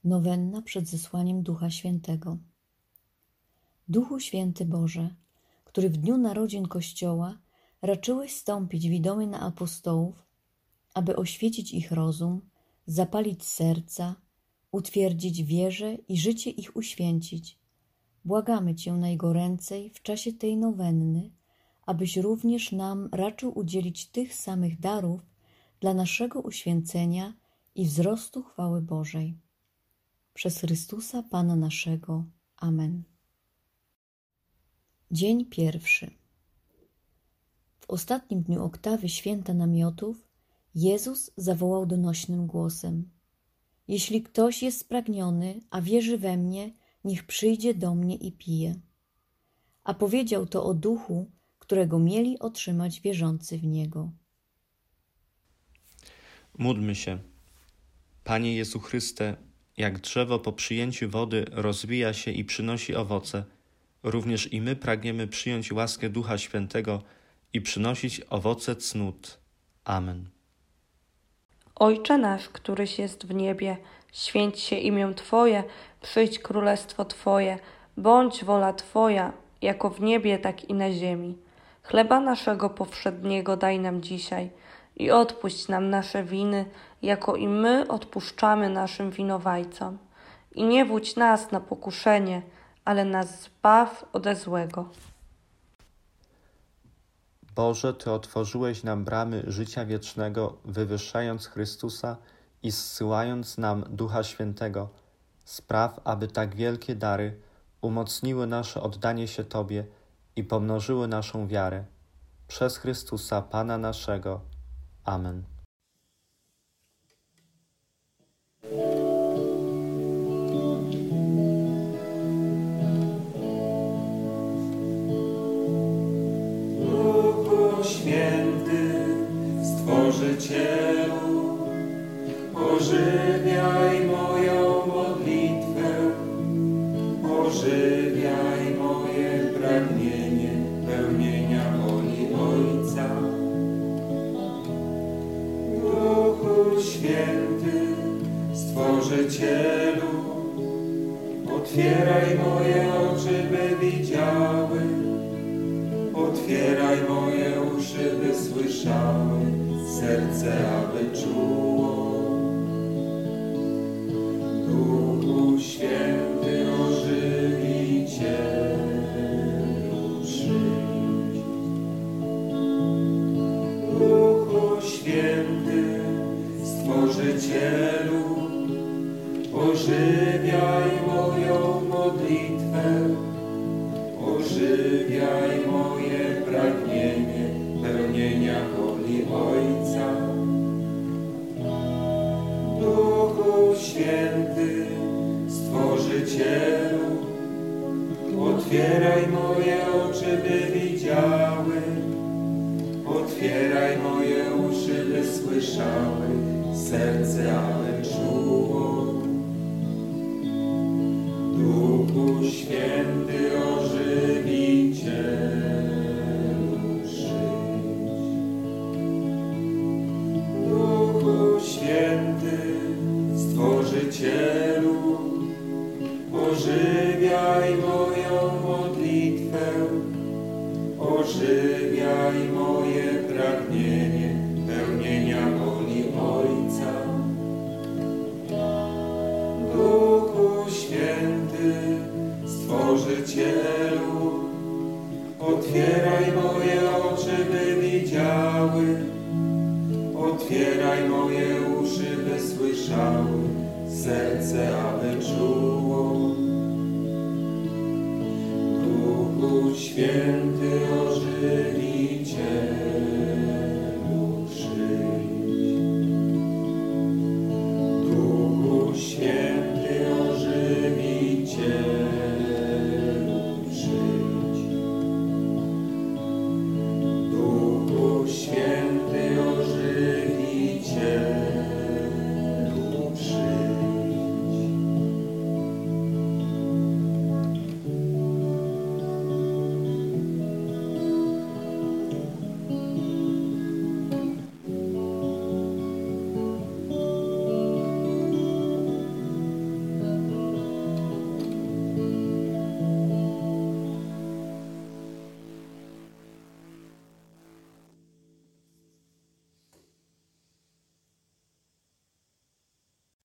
Nowenna przed zesłaniem Ducha Świętego. Duchu Święty Boże, który w dniu narodzin Kościoła raczyłeś stąpić widomy na apostołów, aby oświecić ich rozum, zapalić serca, utwierdzić wierze i życie ich uświęcić. Błagamy Cię najgoręcej w czasie tej nowenny, abyś również nam raczył udzielić tych samych darów dla naszego uświęcenia i wzrostu chwały Bożej. Przez Chrystusa Pana naszego. Amen. Dzień pierwszy. W ostatnim dniu oktawy Święta Namiotów Jezus zawołał donośnym głosem: Jeśli ktoś jest spragniony, a wierzy we mnie, niech przyjdzie do mnie i pije. A powiedział to o Duchu, którego mieli otrzymać wierzący w Niego. Módlmy się. Panie Jezu Chryste, jak drzewo po przyjęciu wody rozwija się i przynosi owoce, również i my pragniemy przyjąć łaskę Ducha Świętego i przynosić owoce cnót. Amen. Ojcze nasz, któryś jest w niebie, święć się imię Twoje, przyjdź królestwo Twoje, bądź wola Twoja, jako w niebie, tak i na ziemi. Chleba naszego powszedniego daj nam dzisiaj i odpuść nam nasze winy, jako i my odpuszczamy naszym winowajcom. I nie wódź nas na pokuszenie, ale nas zbaw ode złego. Boże, Ty otworzyłeś nam bramy życia wiecznego, wywyższając Chrystusa i zsyłając nam Ducha Świętego. Spraw, aby tak wielkie dary umocniły nasze oddanie się Tobie i pomnożyły naszą wiarę. Przez Chrystusa Pana naszego. Amen. Duchu Święty, Stworzycielu, ożywiaj moją modlitwę, ożywiaj moje pragnienie pełnienia woli Ojca. Duchu Święty, Stworzycielu, otwieraj moje oczy, by widziały, otwieraj moje uszy, by słyszały, serce, aby czuło. Duchu Święty, ożywicielu, przyjdź. Duchu Święty, Stworzycielu, ożywiaj moją modlitwę, ożywiaj moje pragnienie pełnienia woli Ojca. Duchu Święty, Stworzycielu, otwieraj moje oczy, by widziały, otwieraj moje uszy, by słyszały, serce, aby czuło. Duchu Święty, ożywicielu, przyjdź. Duchu Święty, Stworzycielu, ożywiaj moją modlitwę, ożywiaj moje pragnienie pełnienia woli Ojca. Duchu Święty, Stworzycielu, otwieraj moje oczy, by widziały, otwieraj moje uszy, by słyszały, serce, aby czuło. Duchu Święty, ożywicielu,